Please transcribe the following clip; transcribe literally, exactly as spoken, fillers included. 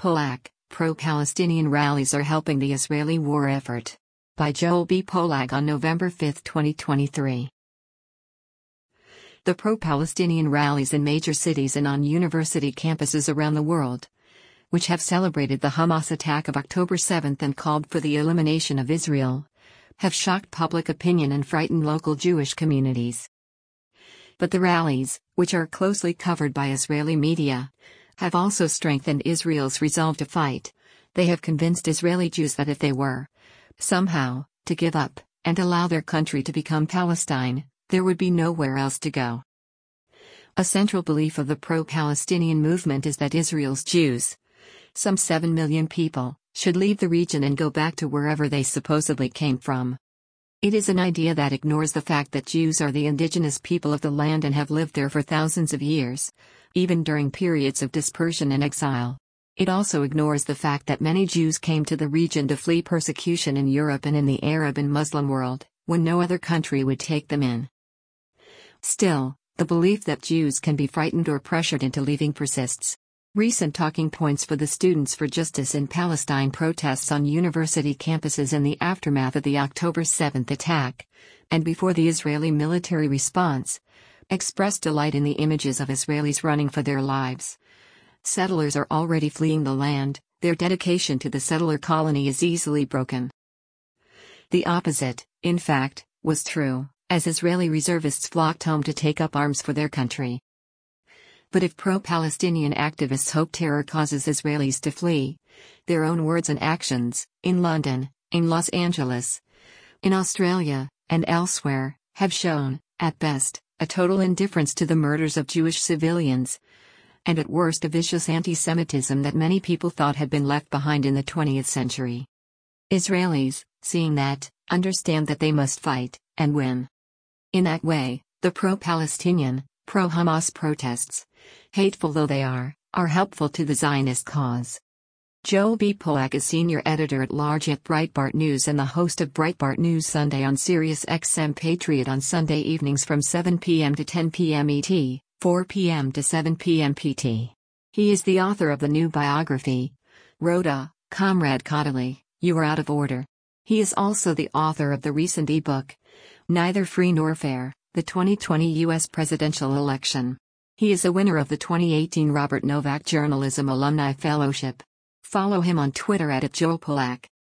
Polak, pro-Palestinian rallies are helping the Israeli war effort. By Joel B. Polak on November fifth, twenty twenty-three. The pro-Palestinian rallies in major cities and on university campuses around the world, which have celebrated the Hamas attack of October seventh and called for the elimination of Israel, have shocked public opinion and frightened local Jewish communities. But the rallies, which are closely covered by Israeli media, have also strengthened Israel's resolve to fight. They have convinced Israeli Jews that if they were, somehow, to give up, and allow their country to become Palestine, there would be nowhere else to go. A central belief of the pro-Palestinian movement is that Israel's Jews, some seven million people, should leave the region and go back to wherever they supposedly came from. It is an idea that ignores the fact that Jews are the indigenous people of the land and have lived there for thousands of years, even during periods of dispersion and exile. It also ignores the fact that many Jews came to the region to flee persecution in Europe and in the Arab and Muslim world, when no other country would take them in. Still, the belief that Jews can be frightened or pressured into leaving persists. Recent talking points for the Students for Justice in Palestine protests on university campuses in the aftermath of the October seventh attack, and before the Israeli military response, expressed delight in the images of Israelis running for their lives. Settlers are already fleeing the land, their dedication to the settler colony is easily broken. The opposite, in fact, was true, as Israeli reservists flocked home to take up arms for their country. But if pro-Palestinian activists hope terror causes Israelis to flee, their own words and actions, in London, in Los Angeles, in Australia, and elsewhere, have shown, at best, a total indifference to the murders of Jewish civilians, and at worst a vicious anti-Semitism that many people thought had been left behind in the twentieth century. Israelis, seeing that, understand that they must fight, and win. In that way, the pro-Palestinian, pro-Hamas protests, hateful though they are, are helpful to the Zionist cause. Joel B. Polak is senior editor-at-large at Breitbart News and the host of Breitbart News Sunday on Sirius X M Patriot on Sunday evenings from seven p m to ten p m E T, four p m to seven p m P T. He is the author of the new biography, Rhoda, Comrade Caudaly, You Are Out of Order. He is also the author of the recent e-book, Neither Free Nor Fair, the twenty twenty U S Presidential Election. He is a winner of the twenty eighteen Robert Novak Journalism Alumni Fellowship. Follow him on Twitter at Joel Polak.